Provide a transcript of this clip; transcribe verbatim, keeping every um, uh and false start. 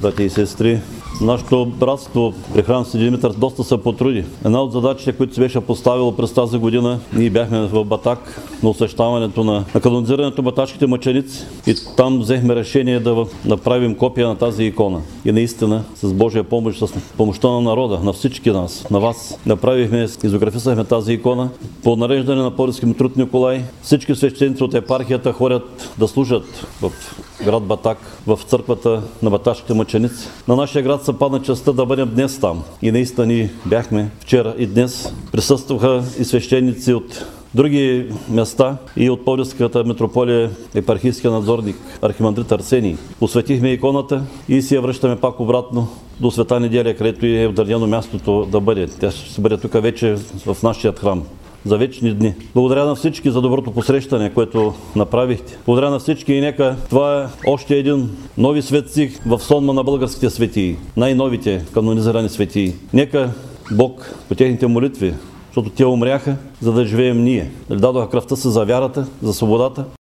брати и сестри! Нашето братство при храм Свети Димитър доста се потруди. Една от задачите, които се беше поставило през тази година, ние бяхме в Батак на освещаването на, на канонизирането на баташките мъченици и там взехме решение да направим копия на тази икона. И наистина с Божия помощ, с помощта на народа, на всички нас, на вас, направихме, изографисахме тази икона. По нареждане на Пловдивски митрополит Николай, всички свещеници от епархията ходят да служат в град Батак, в църквата на баташките мъченици. На нашия град се падна честта да бъдем днес там. И наистина ние бяхме вчера и днес. Присъстваха и свещеници от други места и от Пловдивската митрополия, епархийския надзорник архимандрит Арсений. Посветихме иконата и си я връщаме пак обратно до Света неделя, където е отделено мястото да бъде. Тя ще бъде тук вече в нашия храм за вечни дни. Благодаря на всички за доброто посрещане, което направихте. Благодаря на всички и нека това е още един нови светци в сонма на българските светии, най-новите канонизирани светии. Нека Бог по техните молитви, защото те умряха, за да живеем ние. Дадоха кръвта си за вярата, за свободата.